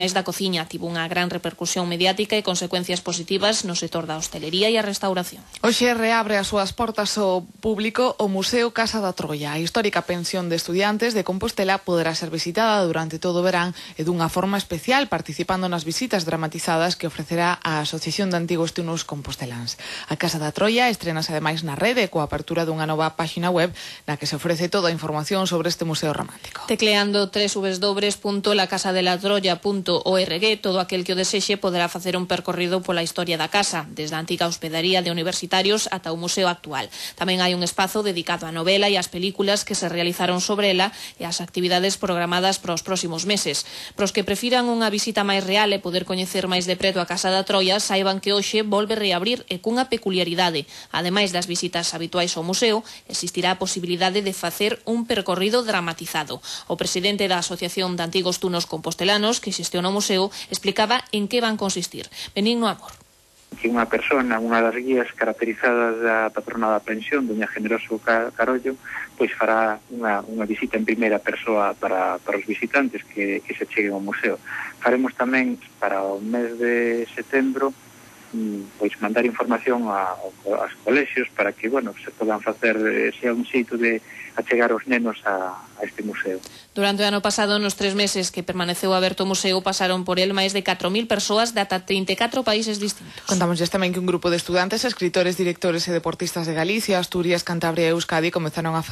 da cociña tivo unha gran repercusión mediática e consecuencias positivas no sector da hostelería e a restauración. Hoxe reabre as súas portas ao público o Museo Casa da Troia. A histórica pensión de estudiantes de Compostela poderá ser visitada durante todo o verán e dunha forma especial, participando nas visitas dramatizadas que ofrecerá a Asociación de Antigos Tunos Composteláns. A Casa da Troia estrenase ademais na rede coa apertura dunha nova páxina web na que se ofrece toda a información sobre este museo romántico. Tecleando www.lacasadelatroya.org, todo aquel que o desexe poderá facer un percorrido pola historia da casa, desde a antiga hospedaría de universitarios ata o museo actual. Tamén hai un espazo dedicado á novela e ás películas que se realizaron sobre ela e ás actividades programadas para os próximos meses. Para os que prefiran unha visita máis real e poder coñecer máis de preto a Casa da Troia, saiban que hoxe volve reabrir e cunha peculiaridade. Ademais das visitas habituais ao museo, existirá a posibilidade de facer un percorrido dramatizado. O presidente da Asociación de Antigos Tunos Compostelanos, que xestiona o museo, explicaba en que van consistir. Benigno Amor. Que unha persona, unha das guías caracterizadas da patrona da pensión, doña Generoso Carollo, pois fará unha visita en primeira persoa para os visitantes que se cheguen ao museo. Faremos tamén para o mes de setembro pois mandar información aos colexios para que, se podan facer sea un xeito de achegar os nenos a este museo. Durante o ano pasado, nos 3 meses que permaneceu aberto o museo, pasaron por el máis de 4.000 persoas de ata 34 países distintos. Contámosles tamén que un grupo de estudantes, escritores, directores e deportistas de Galicia, Asturias, Cantabria e Euskadi comezaron a